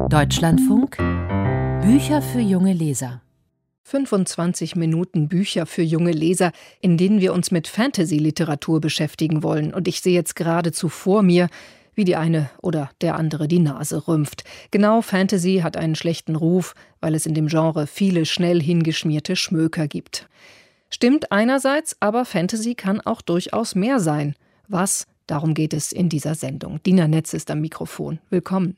Deutschlandfunk Bücher für junge Leser. 25 Minuten Bücher für junge Leser, in denen wir uns mit Fantasy-Literatur beschäftigen wollen. Und ich sehe jetzt geradezu vor mir, wie die eine oder der andere die Nase rümpft. Genau, Fantasy hat einen schlechten Ruf, weil es in dem Genre viele schnell hingeschmierte Schmöker gibt. Stimmt einerseits, aber Fantasy kann auch durchaus mehr sein. Was? Darum geht es in dieser Sendung. Dina Netz ist am Mikrofon. Willkommen.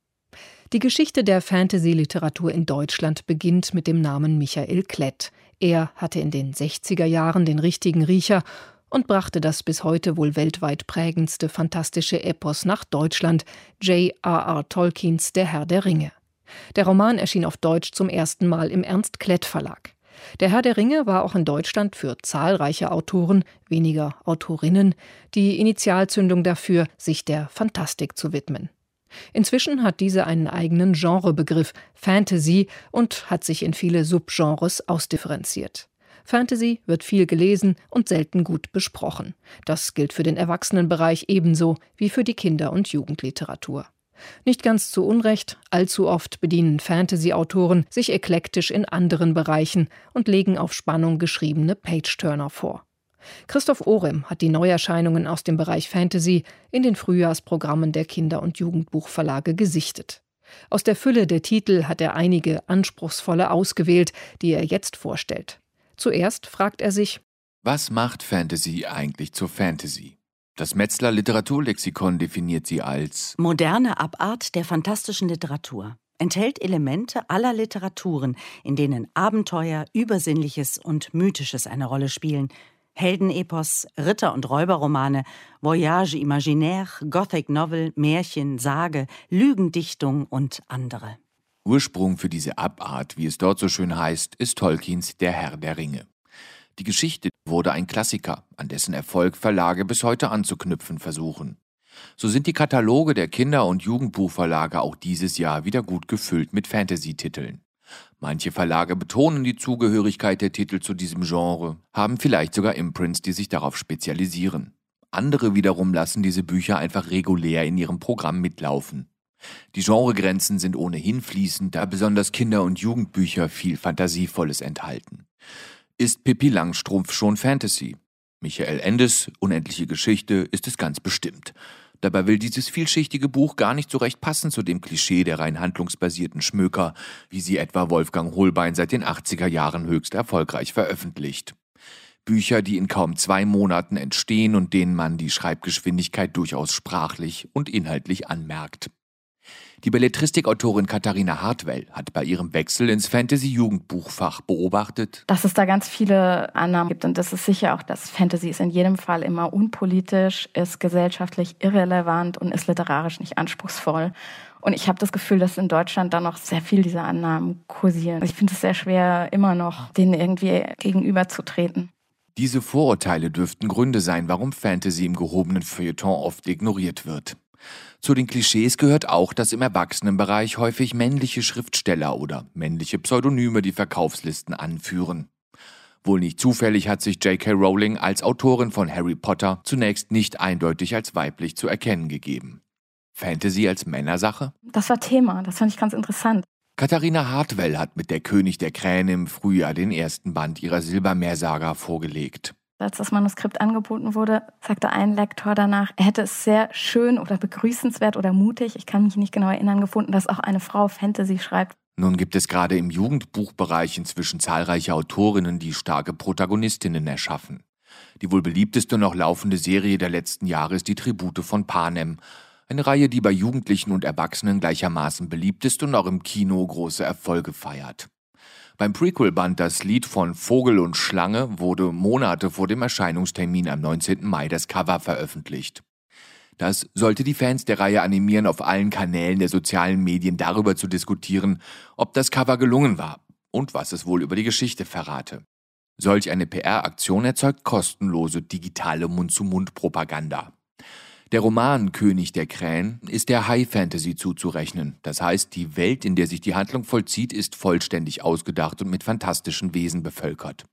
Die Geschichte der Fantasy-Literatur in Deutschland beginnt mit dem Namen Michael Klett. Er hatte in den 60er Jahren den richtigen Riecher und brachte das bis heute wohl weltweit prägendste fantastische Epos nach Deutschland, J.R.R. Tolkiens Der Herr der Ringe. Der Roman erschien auf Deutsch zum ersten Mal im Ernst Klett Verlag. Der Herr der Ringe war auch in Deutschland für zahlreiche Autoren, weniger Autorinnen, die Initialzündung dafür, sich der Fantastik zu widmen. Inzwischen hat diese einen eigenen Genrebegriff, Fantasy, und hat sich in viele Subgenres ausdifferenziert. Fantasy wird viel gelesen und selten gut besprochen. Das gilt für den Erwachsenenbereich ebenso wie für die Kinder- und Jugendliteratur. Nicht ganz zu Unrecht, allzu oft bedienen Fantasy-Autoren sich eklektisch in anderen Bereichen und legen auf Spannung geschriebene Page-Turner vor. Christoph Ohrem hat die Neuerscheinungen aus dem Bereich Fantasy in den Frühjahrsprogrammen der Kinder- und Jugendbuchverlage gesichtet. Aus der Fülle der Titel hat er einige anspruchsvolle ausgewählt, die er jetzt vorstellt. Zuerst fragt er sich: Was macht Fantasy eigentlich zur Fantasy? Das Metzler Literaturlexikon definiert sie als moderne Abart der fantastischen Literatur. Enthält Elemente aller Literaturen, in denen Abenteuer, Übersinnliches und Mythisches eine Rolle spielen. Heldenepos, Ritter- und Räuberromane, Voyage imaginaire, Gothic Novel, Märchen, Sage, Lügendichtung und andere. Ursprung für diese Abart, wie es dort so schön heißt, ist Tolkiens Der Herr der Ringe. Die Geschichte wurde ein Klassiker, an dessen Erfolg Verlage bis heute anzuknüpfen versuchen. So sind die Kataloge der Kinder- und Jugendbuchverlage auch dieses Jahr wieder gut gefüllt mit Fantasy-Titeln. Manche Verlage betonen die Zugehörigkeit der Titel zu diesem Genre, haben vielleicht sogar Imprints, die sich darauf spezialisieren. Andere wiederum lassen diese Bücher einfach regulär in ihrem Programm mitlaufen. Die Genregrenzen sind ohnehin fließend, da besonders Kinder- und Jugendbücher viel Fantasievolles enthalten. Ist Pippi Langstrumpf schon Fantasy? Michael Endes Unendliche Geschichte ist es ganz bestimmt. Dabei will dieses vielschichtige Buch gar nicht so recht passen zu dem Klischee der rein handlungsbasierten Schmöker, wie sie etwa Wolfgang Hohlbein seit den 80er Jahren höchst erfolgreich veröffentlicht. Bücher, die in kaum 2 Monaten entstehen und denen man die Schreibgeschwindigkeit durchaus sprachlich und inhaltlich anmerkt. Die Belletristikautorin Katharina Hartwell hat bei ihrem Wechsel ins Fantasy-Jugendbuchfach beobachtet, dass es da ganz viele Annahmen gibt. Und das ist sicher auch, dass Fantasy ist in jedem Fall immer unpolitisch, ist gesellschaftlich irrelevant und ist literarisch nicht anspruchsvoll. Und ich habe das Gefühl, dass in Deutschland da noch sehr viel dieser Annahmen kursieren. Ich finde es sehr schwer, immer noch denen irgendwie gegenüberzutreten. Diese Vorurteile dürften Gründe sein, warum Fantasy im gehobenen Feuilleton oft ignoriert wird. Zu den Klischees gehört auch, dass im Erwachsenenbereich häufig männliche Schriftsteller oder männliche Pseudonyme die Verkaufslisten anführen. Wohl nicht zufällig hat sich J.K. Rowling als Autorin von Harry Potter zunächst nicht eindeutig als weiblich zu erkennen gegeben. Fantasy als Männersache? Das war Thema, das fand ich ganz interessant. Katharina Hartwell hat mit Der König der Krähen im Frühjahr den ersten Band ihrer Silbermeersaga vorgelegt. Als das Manuskript angeboten wurde, sagte ein Lektor danach, er hätte es sehr schön oder begrüßenswert oder mutig, ich kann mich nicht genau erinnern, gefunden, dass auch eine Frau Fantasy schreibt. Nun gibt es gerade im Jugendbuchbereich inzwischen zahlreiche Autorinnen, die starke Protagonistinnen erschaffen. Die wohl beliebteste noch laufende Serie der letzten Jahre ist die Tribute von Panem. Eine Reihe, die bei Jugendlichen und Erwachsenen gleichermaßen beliebt ist und auch im Kino große Erfolge feiert. Beim Prequel-Band Das Lied von Vogel und Schlange wurde Monate vor dem Erscheinungstermin am 19. Mai das Cover veröffentlicht. Das sollte die Fans der Reihe animieren, auf allen Kanälen der sozialen Medien darüber zu diskutieren, ob das Cover gelungen war und was es wohl über die Geschichte verrate. Solch eine PR-Aktion erzeugt kostenlose digitale Mund-zu-Mund-Propaganda. Der Roman König der Krähen ist der High Fantasy zuzurechnen. Das heißt, die Welt, in der sich die Handlung vollzieht, ist vollständig ausgedacht und mit fantastischen Wesen bevölkert.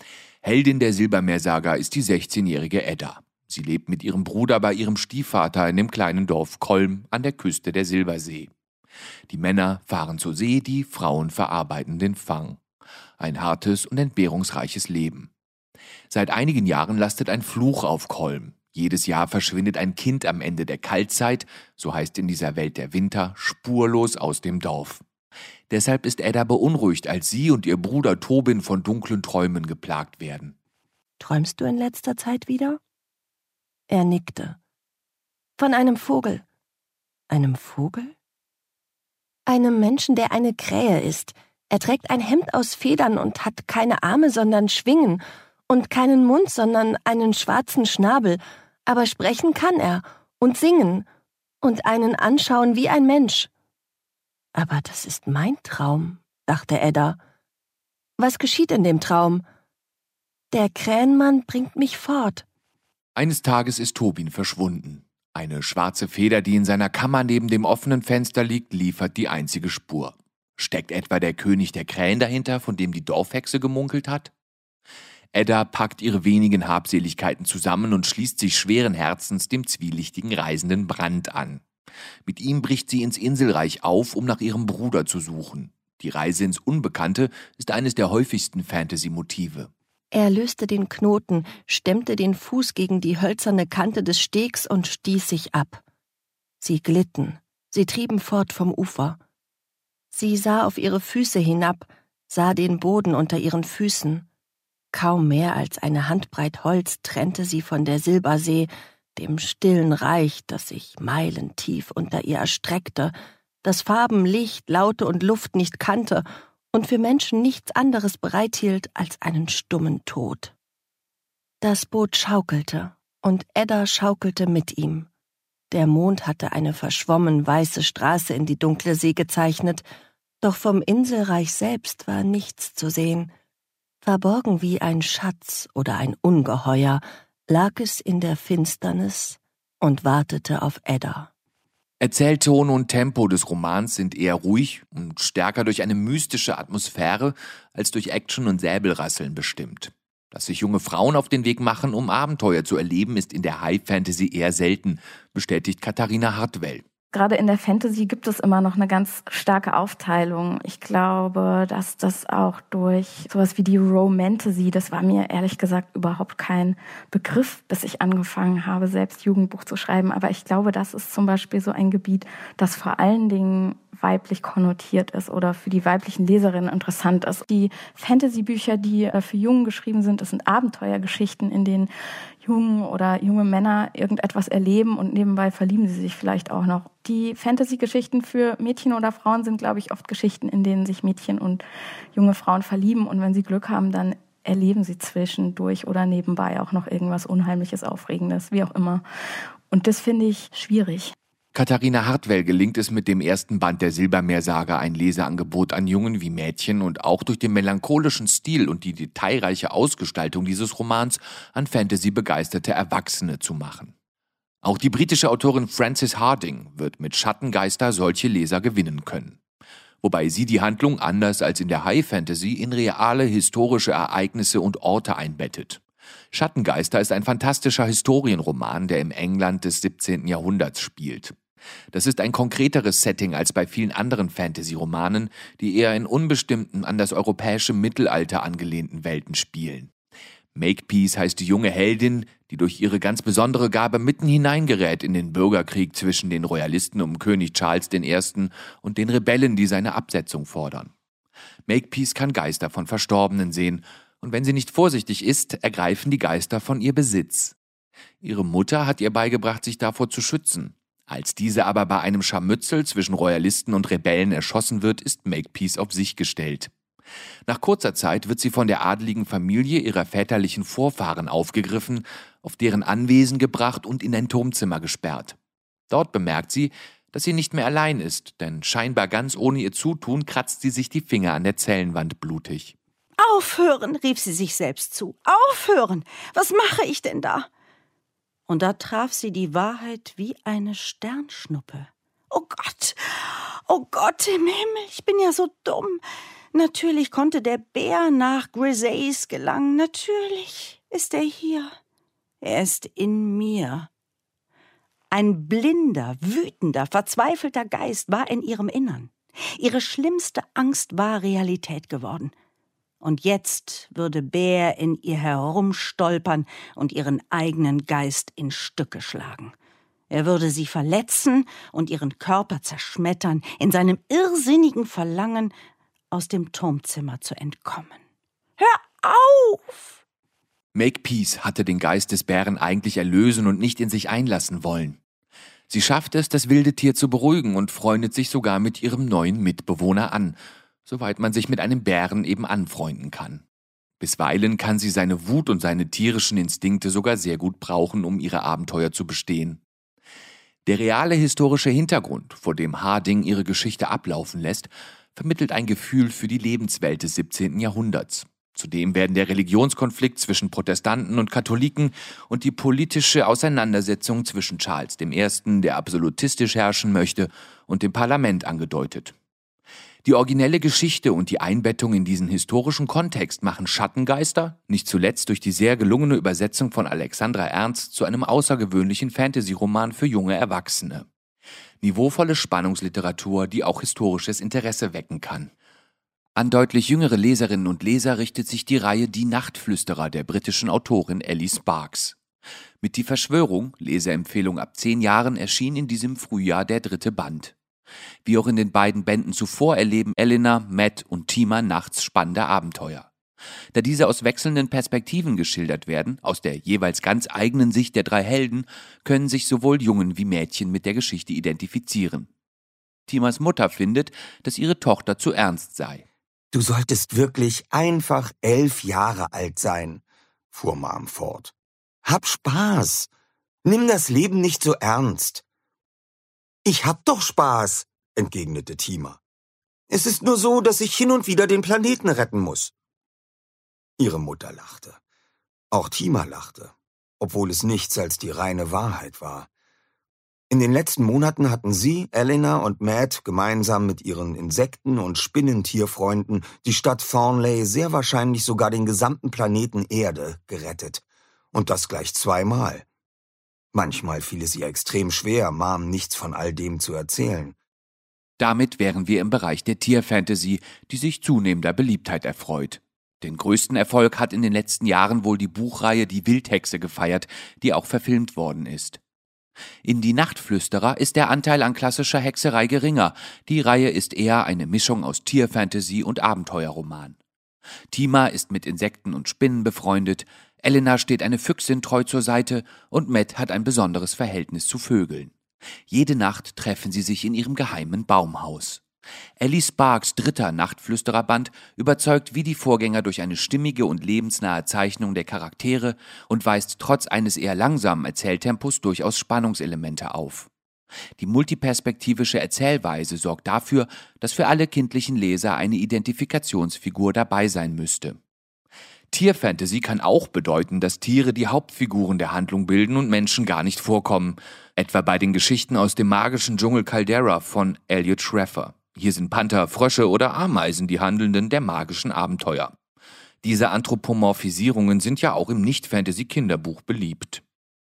Heldin der Silbermeersaga ist die 16-jährige Edda. Sie lebt mit ihrem Bruder bei ihrem Stiefvater in dem kleinen Dorf Kolm an der Küste der Silbersee. Die Männer fahren zur See, die Frauen verarbeiten den Fang. Ein hartes und entbehrungsreiches Leben. Seit einigen Jahren lastet ein Fluch auf Kolm. Jedes Jahr verschwindet ein Kind am Ende der Kaltzeit, so heißt in dieser Welt der Winter, spurlos aus dem Dorf. Deshalb ist Edda beunruhigt, als sie und ihr Bruder Tobin von dunklen Träumen geplagt werden. »Träumst du in letzter Zeit wieder?« Er nickte. »Von einem Vogel.« »Einem Vogel?« »Einem Menschen, der eine Krähe ist. Er trägt ein Hemd aus Federn und hat keine Arme, sondern Schwingen, und keinen Mund, sondern einen schwarzen Schnabel. Aber sprechen kann er und singen und einen anschauen wie ein Mensch.« »Aber das ist mein Traum«, dachte Edda. »Was geschieht in dem Traum?« »Der Krähenmann bringt mich fort.« Eines Tages ist Tobin verschwunden. Eine schwarze Feder, die in seiner Kammer neben dem offenen Fenster liegt, liefert die einzige Spur. Steckt etwa der König der Krähen dahinter, von dem die Dorfhexe gemunkelt hat? Edda packt ihre wenigen Habseligkeiten zusammen und schließt sich schweren Herzens dem zwielichtigen Reisenden Brand an. Mit ihm bricht sie ins Inselreich auf, um nach ihrem Bruder zu suchen. Die Reise ins Unbekannte ist eines der häufigsten Fantasy-Motive. Er löste den Knoten, stemmte den Fuß gegen die hölzerne Kante des Stegs und stieß sich ab. Sie glitten, sie trieben fort vom Ufer. Sie sah auf ihre Füße hinab, sah den Boden unter ihren Füßen. Kaum mehr als eine Handbreit Holz trennte sie von der Silbersee, dem stillen Reich, das sich meilentief unter ihr erstreckte, das Farben, Licht, Laute und Luft nicht kannte und für Menschen nichts anderes bereithielt als einen stummen Tod. Das Boot schaukelte, und Edda schaukelte mit ihm. Der Mond hatte eine verschwommen weiße Straße in die dunkle See gezeichnet, doch vom Inselreich selbst war nichts zu sehen. Verborgen wie ein Schatz oder ein Ungeheuer lag es in der Finsternis und wartete auf Edda. Erzählton und Tempo des Romans sind eher ruhig und stärker durch eine mystische Atmosphäre als durch Action und Säbelrasseln bestimmt. Dass sich junge Frauen auf den Weg machen, um Abenteuer zu erleben, ist in der High Fantasy eher selten, bestätigt Katharina Hartwell. Gerade in der Fantasy gibt es immer noch eine ganz starke Aufteilung. Ich glaube, dass das auch durch sowas wie die Romantasy, das war mir ehrlich gesagt überhaupt kein Begriff, bis ich angefangen habe, selbst Jugendbuch zu schreiben. Aber ich glaube, das ist zum Beispiel so ein Gebiet, das vor allen Dingen weiblich konnotiert ist oder für die weiblichen Leserinnen interessant ist. Die Fantasy-Bücher, die für Jungen geschrieben sind, das sind Abenteuergeschichten, in denen Jungen oder junge Männer irgendetwas erleben und nebenbei verlieben sie sich vielleicht auch noch. Die Fantasy-Geschichten für Mädchen oder Frauen sind, glaube ich, oft Geschichten, in denen sich Mädchen und junge Frauen verlieben. Und wenn sie Glück haben, dann erleben sie zwischendurch oder nebenbei auch noch irgendwas Unheimliches, Aufregendes, wie auch immer. Und das finde ich schwierig. Katharina Hartwell gelingt es mit dem ersten Band der Silbermeersaga, ein Leseangebot an Jungen wie Mädchen und auch durch den melancholischen Stil und die detailreiche Ausgestaltung dieses Romans an Fantasy-begeisterte Erwachsene zu machen. Auch die britische Autorin Frances Hardinge wird mit Schattengeister solche Leser gewinnen können. Wobei sie die Handlung anders als in der High Fantasy in reale historische Ereignisse und Orte einbettet. Schattengeister ist ein fantastischer Historienroman, der im England des 17. Jahrhunderts spielt. Das ist ein konkreteres Setting als bei vielen anderen Fantasy-Romanen, die eher in unbestimmten, an das europäische Mittelalter angelehnten Welten spielen. Makepeace heißt die junge Heldin, die durch ihre ganz besondere Gabe mitten hineingerät in den Bürgerkrieg zwischen den Royalisten um König Charles I. und den Rebellen, die seine Absetzung fordern. Makepeace kann Geister von Verstorbenen sehen, und wenn sie nicht vorsichtig ist, ergreifen die Geister von ihr Besitz. Ihre Mutter hat ihr beigebracht, sich davor zu schützen. Als diese aber bei einem Scharmützel zwischen Royalisten und Rebellen erschossen wird, ist Makepeace auf sich gestellt. Nach kurzer Zeit wird sie von der adeligen Familie ihrer väterlichen Vorfahren aufgegriffen, auf deren Anwesen gebracht und in ein Turmzimmer gesperrt. Dort bemerkt sie, dass sie nicht mehr allein ist, denn scheinbar ganz ohne ihr Zutun kratzt sie sich die Finger an der Zellenwand blutig. »Aufhören«, rief sie sich selbst zu. »Aufhören! Was mache ich denn da?« Und da traf sie die Wahrheit wie eine Sternschnuppe. Oh Gott im Himmel, ich bin ja so dumm. Natürlich konnte der Bär nach Grisace gelangen. Natürlich ist er hier. Er ist in mir. Ein blinder, wütender, verzweifelter Geist war in ihrem Innern. Ihre schlimmste Angst war Realität geworden. Und jetzt würde Bär in ihr herumstolpern und ihren eigenen Geist in Stücke schlagen. Er würde sie verletzen und ihren Körper zerschmettern, in seinem irrsinnigen Verlangen, aus dem Turmzimmer zu entkommen. Hör auf! Makepeace hatte den Geist des Bären eigentlich erlösen und nicht in sich einlassen wollen. Sie schafft es, das wilde Tier zu beruhigen und freundet sich sogar mit ihrem neuen Mitbewohner an, soweit man sich mit einem Bären eben anfreunden kann. Bisweilen kann sie seine Wut und seine tierischen Instinkte sogar sehr gut brauchen, um ihre Abenteuer zu bestehen. Der reale historische Hintergrund, vor dem Harding ihre Geschichte ablaufen lässt, vermittelt ein Gefühl für die Lebenswelt des 17. Jahrhunderts. Zudem werden der Religionskonflikt zwischen Protestanten und Katholiken und die politische Auseinandersetzung zwischen Charles I., der absolutistisch herrschen möchte, und dem Parlament angedeutet. Die originelle Geschichte und die Einbettung in diesen historischen Kontext machen Schattengeister, nicht zuletzt durch die sehr gelungene Übersetzung von Alexandra Ernst, zu einem außergewöhnlichen Fantasy-Roman für junge Erwachsene. Niveauvolle Spannungsliteratur, die auch historisches Interesse wecken kann. An deutlich jüngere Leserinnen und Leser richtet sich die Reihe Die Nachtflüsterer der britischen Autorin Ellie Sparks. Mit Die Verschwörung, Leseempfehlung ab 10 Jahren, erschien in diesem Frühjahr der 3. Band. Wie auch in den beiden Bänden zuvor erleben Elena, Matt und Tima nachts spannende Abenteuer. Da diese aus wechselnden Perspektiven geschildert werden, aus der jeweils ganz eigenen Sicht der 3 Helden, können sich sowohl Jungen wie Mädchen mit der Geschichte identifizieren. Timas Mutter findet, dass ihre Tochter zu ernst sei. »Du solltest wirklich einfach 11 Jahre alt sein«, fuhr Mom fort. »Hab Spaß. Nimm das Leben nicht so ernst.« »Ich hab doch Spaß«, entgegnete Tima. »Es ist nur so, dass ich hin und wieder den Planeten retten muss.« Ihre Mutter lachte. Auch Tima lachte, obwohl es nichts als die reine Wahrheit war. In den letzten Monaten hatten sie, Elena und Matt, gemeinsam mit ihren Insekten- und Spinnentierfreunden die Stadt Thornley, sehr wahrscheinlich sogar den gesamten Planeten Erde, gerettet. Und das gleich 2-mal. Manchmal fiel es ihr extrem schwer, Mom nichts von all dem zu erzählen. Damit wären wir im Bereich der Tierfantasy, die sich zunehmender Beliebtheit erfreut. Den größten Erfolg hat in den letzten Jahren wohl die Buchreihe Die Wildhexe gefeiert, die auch verfilmt worden ist. In Die Nachtflüsterer ist der Anteil an klassischer Hexerei geringer. Die Reihe ist eher eine Mischung aus Tierfantasy und Abenteuerroman. Tima ist mit Insekten und Spinnen befreundet, Elena steht eine Füchsin treu zur Seite und Matt hat ein besonderes Verhältnis zu Vögeln. Jede Nacht treffen sie sich in ihrem geheimen Baumhaus. Ellie Sparks 3. Nachtflüstererband überzeugt wie die Vorgänger durch eine stimmige und lebensnahe Zeichnung der Charaktere und weist trotz eines eher langsamen Erzähltempos durchaus Spannungselemente auf. Die multiperspektivische Erzählweise sorgt dafür, dass für alle kindlichen Leser eine Identifikationsfigur dabei sein müsste. Tierfantasy kann auch bedeuten, dass Tiere die Hauptfiguren der Handlung bilden und Menschen gar nicht vorkommen, etwa bei den Geschichten aus dem magischen Dschungel Caldera von Elliot Schrefer. Hier sind Panther, Frösche oder Ameisen die Handelnden der magischen Abenteuer. Diese Anthropomorphisierungen sind ja auch im Nicht-Fantasy-Kinderbuch beliebt.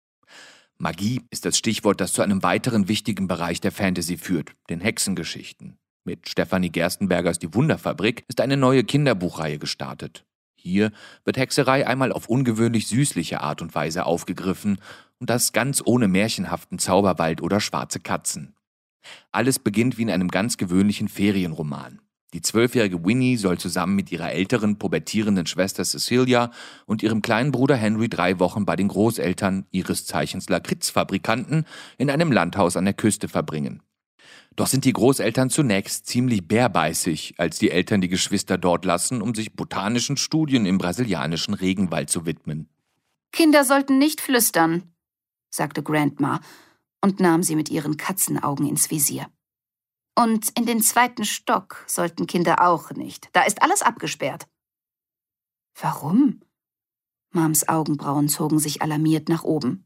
Magie ist das Stichwort, das zu einem weiteren wichtigen Bereich der Fantasy führt, den Hexengeschichten. Mit Stefanie Gerstenbergers Die Wunderfabrik ist eine neue Kinderbuchreihe gestartet. Hier wird Hexerei einmal auf ungewöhnlich süßliche Art und Weise aufgegriffen und das ganz ohne märchenhaften Zauberwald oder schwarze Katzen. Alles beginnt wie in einem ganz gewöhnlichen Ferienroman. Die 12-jährige Winnie soll zusammen mit ihrer älteren, pubertierenden Schwester Cecilia und ihrem kleinen Bruder Henry 3 Wochen bei den Großeltern, ihres Zeichens Lakritzfabrikanten, in einem Landhaus an der Küste verbringen. Doch sind die Großeltern zunächst ziemlich bärbeißig, als die Eltern die Geschwister dort lassen, um sich botanischen Studien im brasilianischen Regenwald zu widmen. »Kinder sollten nicht flüstern«, sagte Grandma und nahm sie mit ihren Katzenaugen ins Visier. »Und in den 2. Stock sollten Kinder auch nicht. Da ist alles abgesperrt.« »Warum?« Mams Augenbrauen zogen sich alarmiert nach oben.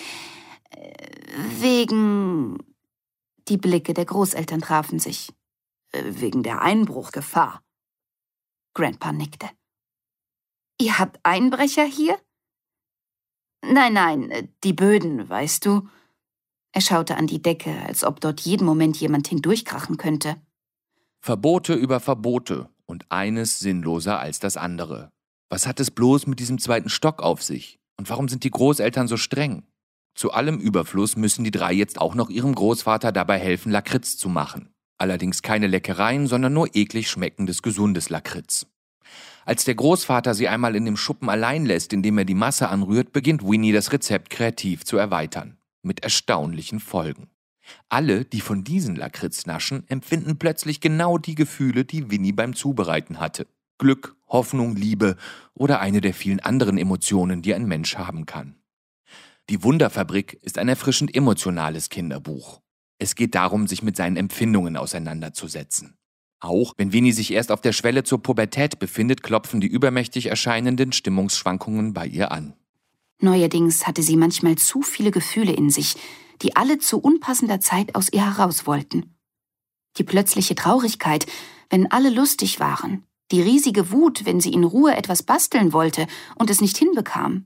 »Wegen...« Die Blicke der Großeltern trafen sich. »Wegen der Einbruchgefahr.« Grandpa nickte. »Ihr habt Einbrecher hier?« »Nein, die Böden, weißt du. Er schaute an die Decke, als ob dort jeden Moment jemand hindurchkrachen könnte. Verbote über Verbote und eines sinnloser als das andere. Was hat es bloß mit diesem zweiten Stock auf sich? Und warum sind die Großeltern so streng? Zu allem Überfluss müssen die drei jetzt auch noch ihrem Großvater dabei helfen, Lakritz zu machen. Allerdings keine Leckereien, sondern nur eklig schmeckendes, gesundes Lakritz. Als der Großvater sie einmal in dem Schuppen allein lässt, indem er die Masse anrührt, beginnt Winnie das Rezept kreativ zu erweitern. Mit erstaunlichen Folgen. Alle, die von diesen Lakritz naschen, empfinden plötzlich genau die Gefühle, die Winnie beim Zubereiten hatte. Glück, Hoffnung, Liebe oder eine der vielen anderen Emotionen, die ein Mensch haben kann. Die Wunderfabrik ist ein erfrischend emotionales Kinderbuch. Es geht darum, sich mit seinen Empfindungen auseinanderzusetzen. Auch wenn Winnie sich erst auf der Schwelle zur Pubertät befindet, klopfen die übermächtig erscheinenden Stimmungsschwankungen bei ihr an. Neuerdings hatte sie manchmal zu viele Gefühle in sich, die alle zu unpassender Zeit aus ihr heraus wollten. Die plötzliche Traurigkeit, wenn alle lustig waren. Die riesige Wut, wenn sie in Ruhe etwas basteln wollte und es nicht hinbekam.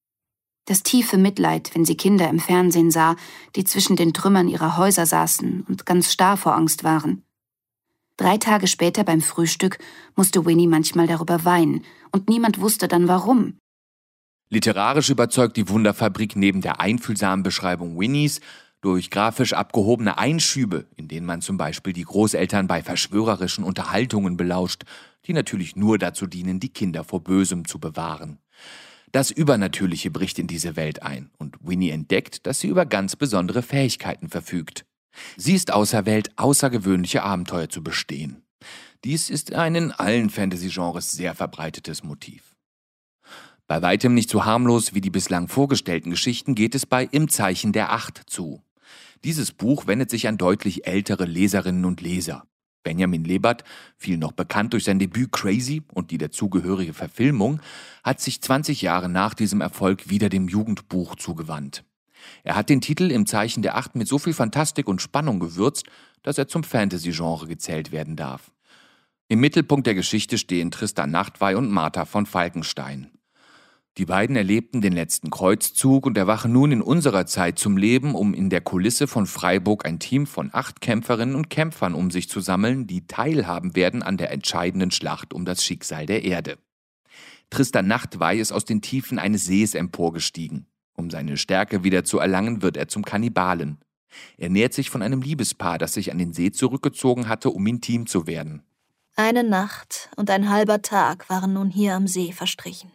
Das tiefe Mitleid, wenn sie Kinder im Fernsehen sah, die zwischen den Trümmern ihrer Häuser saßen und ganz starr vor Angst waren. 3 Tage später beim Frühstück musste Winnie manchmal darüber weinen und niemand wusste dann warum. Literarisch überzeugt die Wunderfabrik neben der einfühlsamen Beschreibung Winnies durch grafisch abgehobene Einschübe, in denen man zum Beispiel die Großeltern bei verschwörerischen Unterhaltungen belauscht, die natürlich nur dazu dienen, die Kinder vor Bösem zu bewahren. Das Übernatürliche bricht in diese Welt ein und Winnie entdeckt, dass sie über ganz besondere Fähigkeiten verfügt. Sie ist auserwählt, außergewöhnliche Abenteuer zu bestehen. Dies ist ein in allen Fantasy-Genres sehr verbreitetes Motiv. Bei weitem nicht so harmlos wie die bislang vorgestellten Geschichten geht es bei Im Zeichen der 8 zu. Dieses Buch wendet sich an deutlich ältere Leserinnen und Leser. Benjamin Lebert, viel noch bekannt durch sein Debüt Crazy und die dazugehörige Verfilmung, hat sich 20 Jahre nach diesem Erfolg wieder dem Jugendbuch zugewandt. Er hat den Titel Im Zeichen der 8 mit so viel Fantastik und Spannung gewürzt, dass er zum Fantasy-Genre gezählt werden darf. Im Mittelpunkt der Geschichte stehen Tristan Nachtwey und Martha von Falkenstein. Die beiden erlebten den letzten Kreuzzug und erwachen nun in unserer Zeit zum Leben, um in der Kulisse von Freiburg ein Team von 8 Kämpferinnen und Kämpfern um sich zu sammeln, die teilhaben werden an der entscheidenden Schlacht um das Schicksal der Erde. Tristan Nachtwey ist aus den Tiefen eines Sees emporgestiegen. Um seine Stärke wieder zu erlangen, wird er zum Kannibalen. Er nährt sich von einem Liebespaar, das sich an den See zurückgezogen hatte, um intim zu werden. Eine Nacht und ein halber Tag waren nun hier am See verstrichen.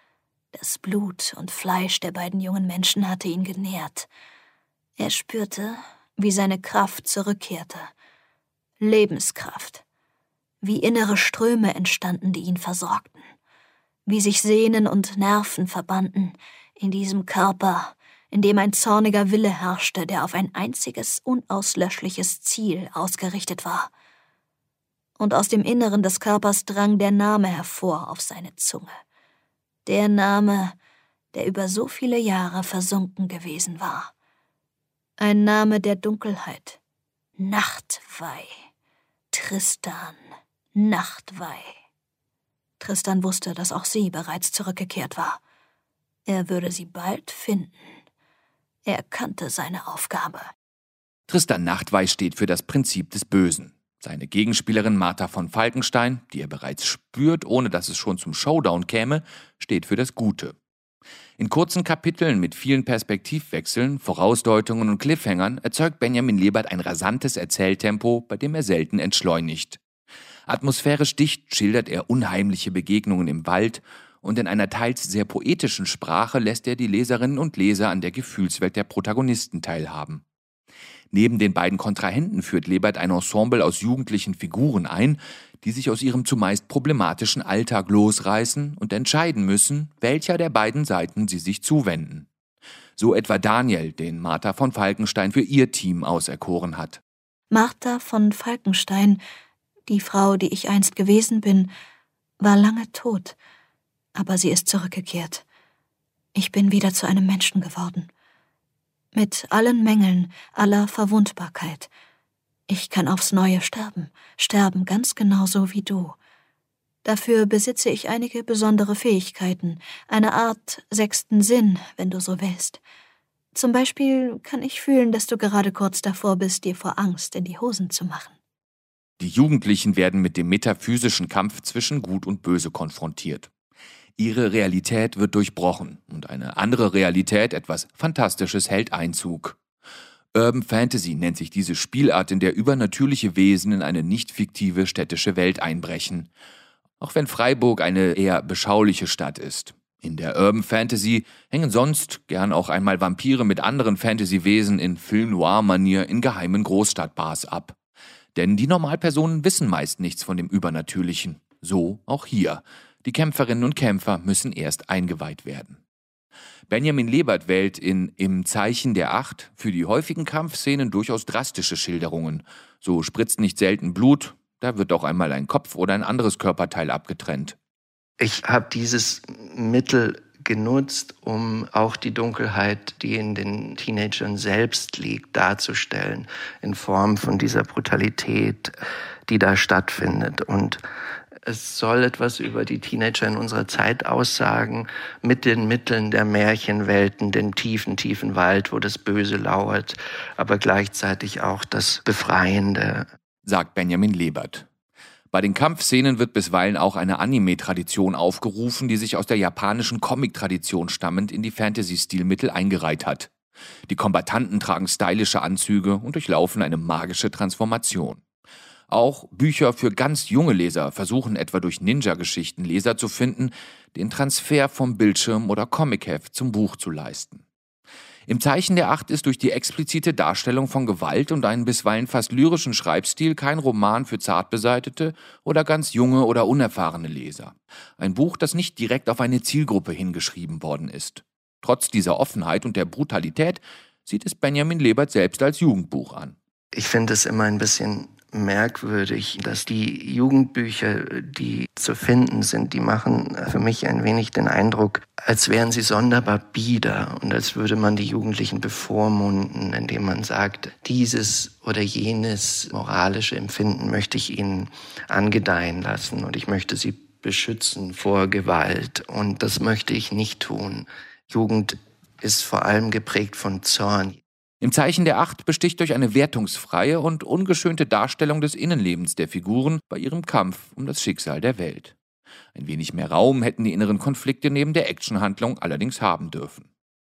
Das Blut und Fleisch der beiden jungen Menschen hatte ihn genährt. Er spürte, wie seine Kraft zurückkehrte. Lebenskraft. Wie innere Ströme entstanden, die ihn versorgten. Wie sich Sehnen und Nerven verbanden in diesem Körper, in dem ein zorniger Wille herrschte, der auf ein einziges, unauslöschliches Ziel ausgerichtet war. Und aus dem Inneren des Körpers drang der Name hervor auf seine Zunge. Der Name, der über so viele Jahre versunken gewesen war. Ein Name der Dunkelheit. Nachtwey. Tristan Nachtwey. Tristan wusste, dass auch sie bereits zurückgekehrt war. Er würde sie bald finden. Er kannte seine Aufgabe. Tristan Nachtwey steht für das Prinzip des Bösen. Seine Gegenspielerin Martha von Falkenstein, die er bereits spürt, ohne dass es schon zum Showdown käme, steht für das Gute. In kurzen Kapiteln mit vielen Perspektivwechseln, Vorausdeutungen und Cliffhangern erzeugt Benjamin Lebert ein rasantes Erzähltempo, bei dem er selten entschleunigt. Atmosphärisch dicht schildert er unheimliche Begegnungen im Wald und in einer teils sehr poetischen Sprache lässt er die Leserinnen und Leser an der Gefühlswelt der Protagonisten teilhaben. Neben den beiden Kontrahenten führt Lebert ein Ensemble aus jugendlichen Figuren ein, die sich aus ihrem zumeist problematischen Alltag losreißen und entscheiden müssen, welcher der beiden Seiten sie sich zuwenden. So etwa Daniel, den Martha von Falkenstein für ihr Team auserkoren hat. Martha von Falkenstein, die Frau, die ich einst gewesen bin, war lange tot, aber sie ist zurückgekehrt. Ich bin wieder zu einem Menschen geworden. Mit allen Mängeln, aller Verwundbarkeit. Ich kann aufs Neue sterben ganz genauso wie du. Dafür besitze ich einige besondere Fähigkeiten, eine Art 6. Sinn, wenn du so willst. Zum Beispiel kann ich fühlen, dass du gerade kurz davor bist, dir vor Angst in die Hosen zu machen. Die Jugendlichen werden mit dem metaphysischen Kampf zwischen Gut und Böse konfrontiert. Ihre Realität wird durchbrochen und eine andere Realität, etwas Fantastisches, hält Einzug. Urban Fantasy nennt sich diese Spielart, in der übernatürliche Wesen in eine nicht fiktive städtische Welt einbrechen. Auch wenn Freiburg eine eher beschauliche Stadt ist. In der Urban Fantasy hängen sonst gern auch einmal Vampire mit anderen Fantasy-Wesen in Film-Noir-Manier in geheimen Großstadtbars ab. Denn die Normalpersonen wissen meist nichts von dem Übernatürlichen. So auch hier. Die Kämpferinnen und Kämpfer müssen erst eingeweiht werden. Benjamin Lebert wählt in Im Zeichen der Acht für die häufigen Kampfszenen durchaus drastische Schilderungen. So spritzt nicht selten Blut, da wird auch einmal ein Kopf oder ein anderes Körperteil abgetrennt. Ich habe dieses Mittel genutzt, um auch die Dunkelheit, die in den Teenagern selbst liegt, darzustellen, in Form von dieser Brutalität, die da stattfindet. Und es soll etwas über die Teenager in unserer Zeit aussagen, mit den Mitteln der Märchenwelten, dem tiefen, tiefen Wald, wo das Böse lauert, aber gleichzeitig auch das Befreiende, sagt Benjamin Lebert. Bei den Kampfszenen wird bisweilen auch eine Anime-Tradition aufgerufen, die sich aus der japanischen Comic-Tradition stammend in die Fantasy-Stilmittel eingereiht hat. Die Kombattanten tragen stylische Anzüge und durchlaufen eine magische Transformation. Auch Bücher für ganz junge Leser versuchen etwa durch Ninja-Geschichten Leser zu finden, den Transfer vom Bildschirm oder Comicheft zum Buch zu leisten. Im Zeichen der Acht ist durch die explizite Darstellung von Gewalt und einen bisweilen fast lyrischen Schreibstil kein Roman für zartbeseitete oder ganz junge oder unerfahrene Leser. Ein Buch, das nicht direkt auf eine Zielgruppe hingeschrieben worden ist. Trotz dieser Offenheit und der Brutalität sieht es Benjamin Lebert selbst als Jugendbuch an. Ich finde es immer ein bisschen merkwürdig, dass die Jugendbücher, die zu finden sind, die machen für mich ein wenig den Eindruck, als wären sie sonderbar bieder und als würde man die Jugendlichen bevormunden, indem man sagt, dieses oder jenes moralische Empfinden möchte ich ihnen angedeihen lassen und ich möchte sie beschützen vor Gewalt und das möchte ich nicht tun. Jugend ist vor allem geprägt von Zorn. Im Zeichen der Acht besticht durch eine wertungsfreie und ungeschönte Darstellung des Innenlebens der Figuren bei ihrem Kampf um das Schicksal der Welt. Ein wenig mehr Raum hätten die inneren Konflikte neben der Actionhandlung allerdings haben dürfen.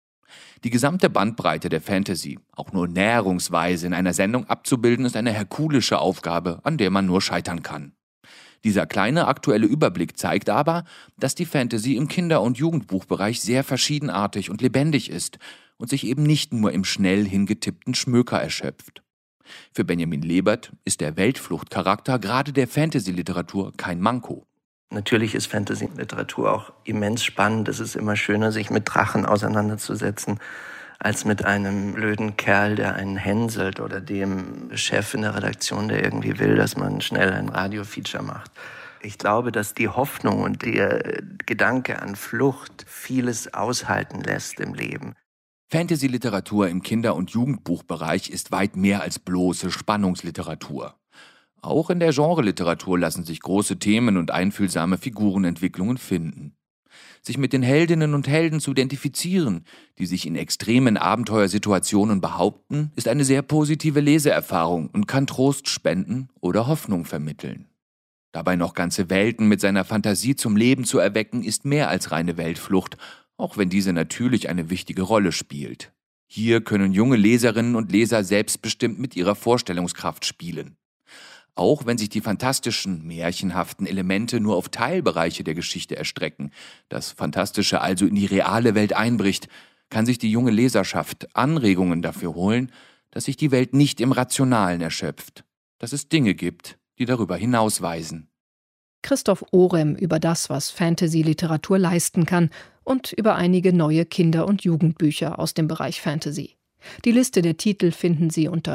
Die gesamte Bandbreite der Fantasy, auch nur näherungsweise in einer Sendung abzubilden, ist eine herkulische Aufgabe, an der man nur scheitern kann. Dieser kleine aktuelle Überblick zeigt aber, dass die Fantasy im Kinder- und Jugendbuchbereich sehr verschiedenartig und lebendig ist und sich eben nicht nur im schnell hingetippten Schmöker erschöpft. Für Benjamin Lebert ist der Weltfluchtcharakter gerade der Fantasy-Literatur kein Manko. Natürlich ist Fantasy-Literatur auch immens spannend. Es ist immer schöner, sich mit Drachen auseinanderzusetzen, als mit einem blöden Kerl, der einen hänselt oder dem Chef in der Redaktion, der irgendwie will, dass man schnell ein Radio-Feature macht. Ich glaube, dass die Hoffnung und der Gedanke an Flucht vieles aushalten lässt im Leben. Fantasy-Literatur im Kinder- und Jugendbuchbereich ist weit mehr als bloße Spannungsliteratur. Auch in der Genre-Literatur lassen sich große Themen und einfühlsame Figurenentwicklungen finden. Sich mit den Heldinnen und Helden zu identifizieren, die sich in extremen Abenteuersituationen behaupten, ist eine sehr positive Leseerfahrung und kann Trost spenden oder Hoffnung vermitteln. Dabei noch ganze Welten mit seiner Fantasie zum Leben zu erwecken, ist mehr als reine Weltflucht, auch wenn diese natürlich eine wichtige Rolle spielt. Hier können junge Leserinnen und Leser selbstbestimmt mit ihrer Vorstellungskraft spielen. Auch wenn sich die fantastischen, märchenhaften Elemente nur auf Teilbereiche der Geschichte erstrecken, das Fantastische also in die reale Welt einbricht, kann sich die junge Leserschaft Anregungen dafür holen, dass sich die Welt nicht im Rationalen erschöpft, dass es Dinge gibt, die darüber hinausweisen. Christoph Orem über das, was Fantasy-Literatur leisten kann und über einige neue Kinder- und Jugendbücher aus dem Bereich Fantasy. Die Liste der Titel finden Sie unter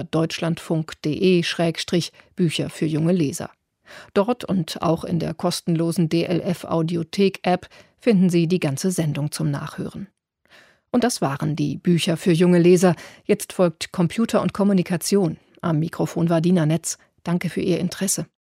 deutschlandfunk.de/Bücher für junge Leser. Dort und auch in der kostenlosen DLF-Audiothek-App finden Sie die ganze Sendung zum Nachhören. Und das waren die Bücher für junge Leser. Jetzt folgt Computer und Kommunikation. Am Mikrofon war Dina Netz. Danke für Ihr Interesse.